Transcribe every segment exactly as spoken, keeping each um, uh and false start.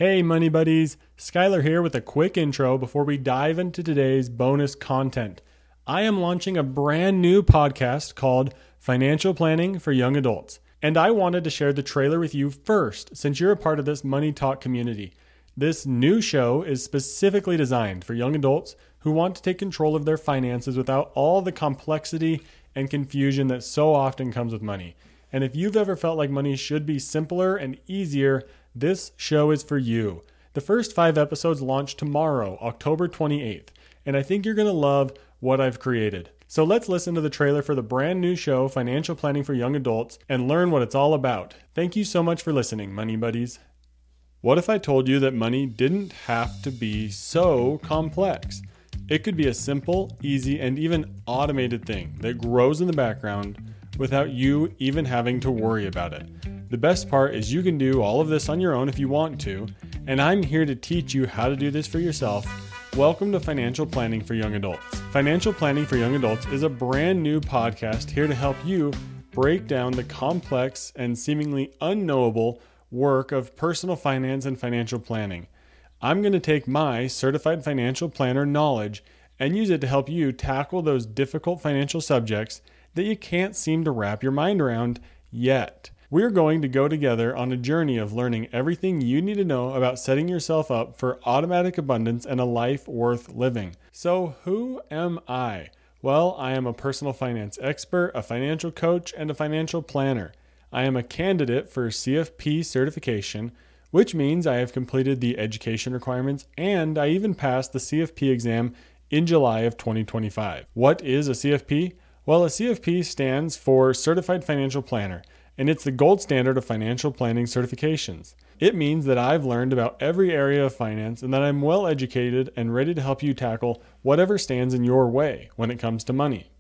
Hey money buddies, Skylar here with a quick intro before we dive into today's bonus content. I am launching a brand new podcast called Financial Planning for Young Adults, and I wanted to share the trailer with you first since you're a part of this Money Talk community. This new show is specifically designed for young adults who want to take control of their finances without all the complexity and confusion that so often comes with money. And if you've ever felt like money should be simpler and easier, this show is for you. The first five episodes launch tomorrow, October twenty-eighth, and I think you're going to love what I've created. So let's listen to the trailer for the brand new show, Financial Planning for Young Adults, and learn what it's all about. Thank you so much for listening, money buddies. What if I told you that money didn't have to be so complex? It could be a simple, easy, and even automated thing that grows in the background without you even having to worry about it. The best part is you can do all of this on your own if you want to, and I'm here to teach you how to do this for yourself. Welcome to Financial Planning for Young Adults. Financial Planning for Young Adults is a brand new podcast here to help you break down the complex and seemingly unknowable work of personal finance and financial planning. I'm going to take my certified financial planner knowledge and use it to help you tackle those difficult financial subjects that you can't seem to wrap your mind around yet. We're going to go together on a journey of learning everything you need to know about setting yourself up for automatic abundance and a life worth living. So who am I? Well, I am a personal finance expert, a financial coach, and a financial planner. I am a candidate for C F P certification, which means I have completed the education requirements and I even passed the C F P exam in July of twenty twenty-five. What is a C F P? Well, a C F P stands for Certified Financial Planner, and it's the gold standard of financial planning certifications. It means that I've learned about every area of finance and that I'm well educated and ready to help you tackle whatever stands in your way when it comes to money.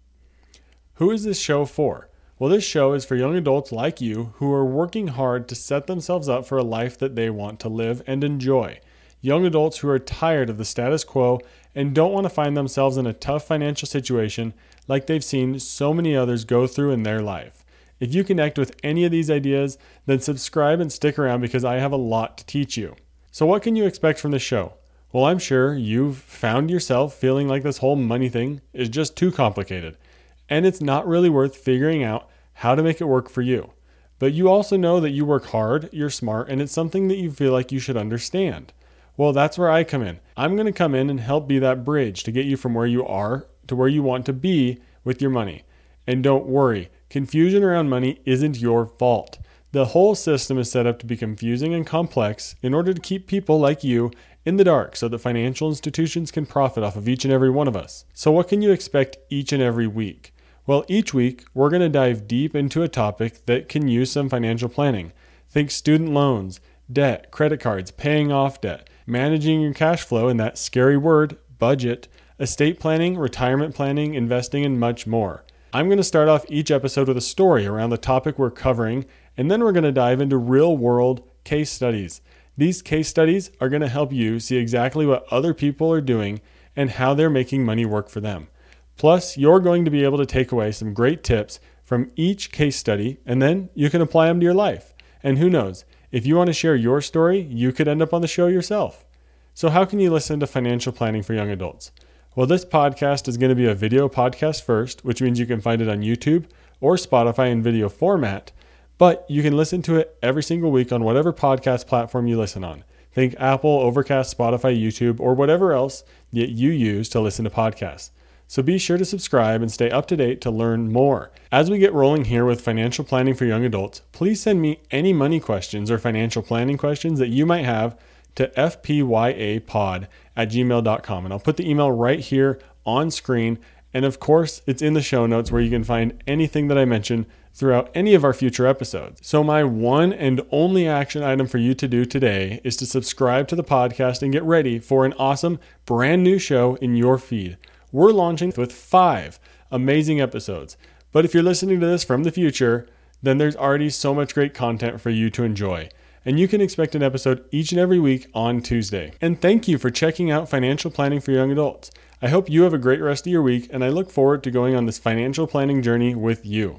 Who is this show for? Well, this show is for young adults like you who are working hard to set themselves up for a life that they want to live and enjoy. Young adults who are tired of the status quo and don't want to find themselves in a tough financial situation like they've seen so many others go through in their life. If you connect with any of these ideas, then subscribe and stick around because I have a lot to teach you. So what can you expect from this show? Well, I'm sure you've found yourself feeling like this whole money thing is just too complicated, and it's not really worth figuring out how to make it work for you. But you also know that you work hard, you're smart, and it's something that you feel like you should understand. Well, that's where I come in. I'm going to come in and help be that bridge to get you from where you are to where you want to be with your money. And don't worry, confusion around money isn't your fault. The whole system is set up to be confusing and complex in order to keep people like you in the dark so that financial institutions can profit off of each and every one of us. So what can you expect each and every week? Well, each week, we're going to dive deep into a topic that can use some financial planning. Think student loans, debt, credit cards, paying off debt, managing your cash flow, and that scary word, budget, estate planning, retirement planning, investing, and much more. I'm going to start off each episode with a story around the topic we're covering, and then we're going to dive into real-world case studies. These case studies are going to help you see exactly what other people are doing and how they're making money work for them. Plus, you're going to be able to take away some great tips from each case study, and then you can apply them to your life. And who knows, if you want to share your story, you could end up on the show yourself. So how can you listen to Financial Planning for Young Adults? Well, this podcast is going to be a video podcast first, which means you can find it on YouTube or Spotify in video format, but you can listen to it every single week on whatever podcast platform you listen on. Think Apple, Overcast, Spotify, YouTube, or whatever else that you use to listen to podcasts. So be sure to subscribe and stay up to date to learn more. As we get rolling here with Financial Planning for Young Adults, please send me any money questions or financial planning questions that you might have to f p y a pod at gmail dot com. And I'll put the email right here on screen. And of course, it's in the show notes where you can find anything that I mention throughout any of our future episodes. So my one and only action item for you to do today is to subscribe to the podcast and get ready for an awesome brand new show in your feed. We're launching with five amazing episodes. But if you're listening to this from the future, then there's already so much great content for you to enjoy. And you can expect an episode each and every week on Tuesday. And thank you for checking out Financial Planning for Young Adults. I hope you have a great rest of your week, and I look forward to going on this financial planning journey with you.